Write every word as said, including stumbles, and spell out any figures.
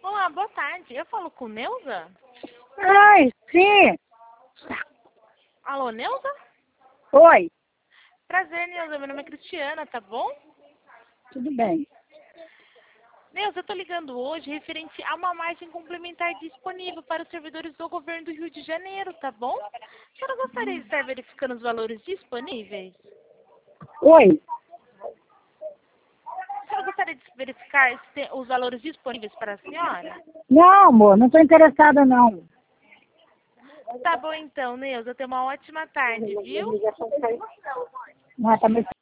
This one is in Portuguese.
Olá, boa tarde. Eu falo com Neuza? Ai, sim. Alô, Neuza? Oi, Prazer, Neuza. Meu nome é Cristiana, tá bom? tudo bem. Neuza, eu tô ligando hoje referente a uma margem complementar disponível para os servidores do governo do Rio de Janeiro, tá bom? A senhora gostaria de estar verificando os valores disponíveis? Oi, A senhora gostaria de verificar se tem os valores disponíveis para a senhora? não, amor, não estou interessada, não. Tá bom então, Neuza. Tenha uma ótima tarde, viu? Não, tá me